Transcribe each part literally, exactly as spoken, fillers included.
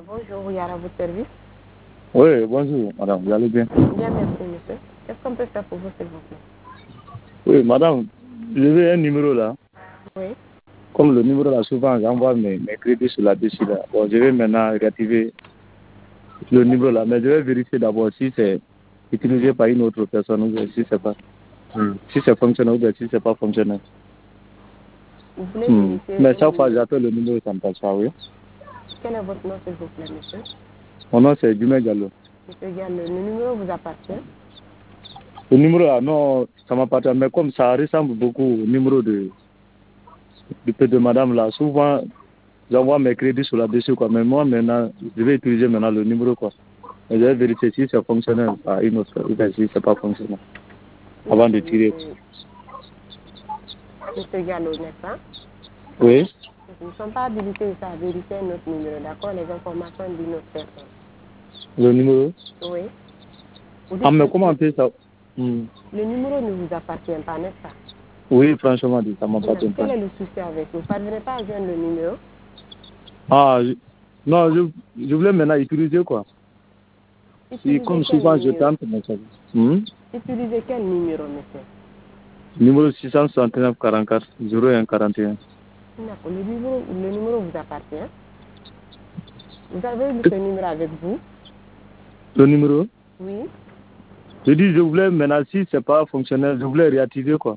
Bonjour, Yara, à votre service. Oui, bonjour, madame, vous allez bien? Bien, merci, monsieur. Qu'est-ce qu'on peut faire pour vous, s'il vous plaît? Oui, madame, j'ai un numéro là. Oui. Comme le numéro là, souvent, j'envoie mes, mes crédits sur la dessus là. Bon, je vais maintenant réactiver le numéro là, mais je vais vérifier d'abord si c'est utilisé par une autre personne ou si c'est pas. Hmm. Si c'est fonctionnel ou bien si c'est pas fonctionnel. Vous voulez Hmm. vérifier Mais le chaque fois, numéro. j'appelle le numéro, ça ne passe pas, oui. Quel est votre nom, s'il vous plaît, monsieur? Mon nom, c'est Dumé Gallo. Monsieur Gallo, le numéro vous appartient? Le numéro là, non, ça m'appartient, mais comme ça ressemble beaucoup au numéro de, de, de madame là, souvent, j'envoie mes crédits sur la dessus, quoi. Mais moi, maintenant, je vais utiliser maintenant le numéro, quoi. Et je vais vérifier si c'est fonctionnel à une autre, ou bien si c'est pas fonctionnel. Avant de tirer. Monsieur, monsieur Gallo, n'est-ce pas? Oui. Nous ne sommes pas habilités à vérifier notre numéro, d'accord? Les informations d'une autre personne. Le numéro? Oui. Vous Ah, dites mais que comment on fait ça? Hmm. le numéro ne vous appartient pas, n'est-ce pas? Oui, franchement, ça m'appartient pas. Quel est le souci avec vous? Vous ne parvenez pas à joindre le numéro? Ah, je... non, je, je voulais maintenant utiliser, quoi. Utilisez Si, comme quel souvent, je numéro? tente, mais ça... Hmm? Utilisez quel numéro, monsieur? Numéro six cent soixante-neuf quarante-quatre zéro un quarante et un. D'accord. Le numéro, le numéro vous appartient. Vous avez ce numéro avec vous? Le numéro? Oui. Je dis, je voulais maintenant, si c'est pas fonctionnel, je voulais réactiver, quoi.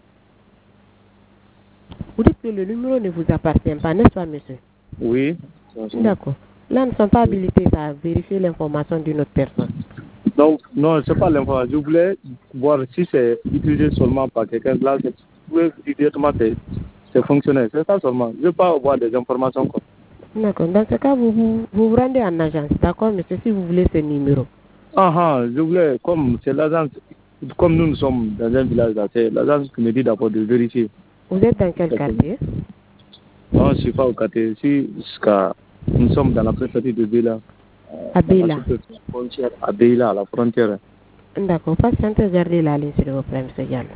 Vous dites que le numéro ne vous appartient pas, n'est-ce pas, monsieur? Oui. D'accord. Là, nous ne sommes pas habilités à vérifier l'information d'une autre personne. Donc, non, c'est pas l'information. Je voulais voir si c'est utilisé seulement par quelqu'un. Là, je voulais directement c'est fonctionnel. C'est ça seulement. Je ne veux pas avoir des informations, quoi. D'accord. Dans ce cas, vous vous, vous vous rendez en agence, d'accord, monsieur, si vous voulez ce numéro. Ah ah, je voulais, comme c'est l'agence, comme nous, nous sommes dans un village là, c'est l'agence qui me dit d'abord de vérifier. Vous êtes dans quel quartier? Non, je ne suis pas au quartier. Si, jusqu'à, nous sommes dans la préfecture de Béla. À Béla. À Béla, à la frontière. D'accord. Patientez, gardez la ligne, s'il vous plaît, monsieur Gallo.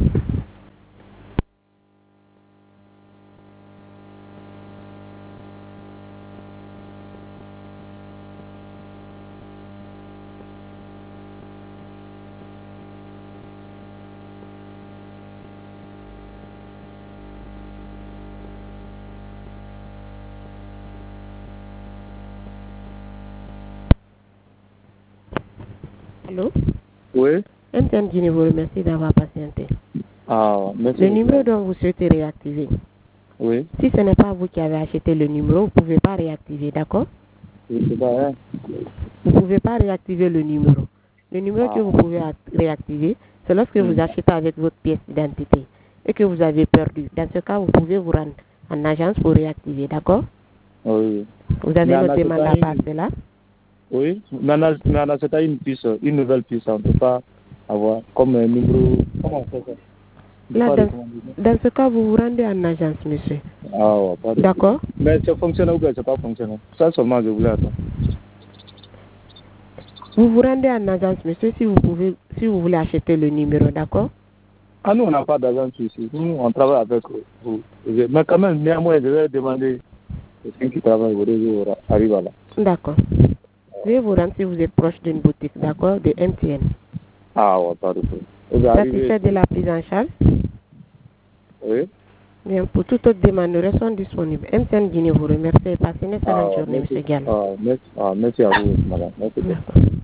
Allô? Oui. M T N Guinée vous remercie d'avoir patienté. Ah, merci. Le numéro dont vous souhaitez réactiver. Oui. Si ce n'est pas vous qui avez acheté le numéro, vous ne pouvez pas réactiver, d'accord? Oui, c'est pas hein. Vous ne pouvez pas réactiver le numéro. Le numéro ah. que vous pouvez réactiver, c'est lorsque mmh. vous achetez avec votre pièce d'identité et que vous avez perdu. Dans ce cas, vous pouvez vous rendre en agence pour réactiver, d'accord? Oui. Vous avez noté mandat par cela? Oui, mais c'est une piste, une nouvelle piste, on ne peut pas avoir comme un numéro. Comment on fait ça? Là, dans, dans ce cas, vous vous rendez en agence, monsieur. Ah, ouais, pardon. D'accord. Mais c'est fonctionnel ou bien c'est pas fonctionnel? Ça seulement je voulais attendre. Vous vous rendez en agence, monsieur, si vous pouvez, si vous voulez acheter le numéro, d'accord? Ah, nous, on n'a pas d'agence ici. Nous, on travaille avec vous. Mais quand même, néanmoins, je vais demander quelqu'un qui travaille au réseau arrive là. D'accord. Veuillez vous rendre si vous êtes proche d'une boutique, d'accord, de M T N. Ah, ouais, pardon. Satisfait de la prise en charge? Oui. Bien, pour toute autre demande, nous restons disponibles. M T N Guinée vous remercie et passez une excellente ah, journée, merci. M. Gallo. Ah, merci, ah, merci à vous, madame. Merci. Merci.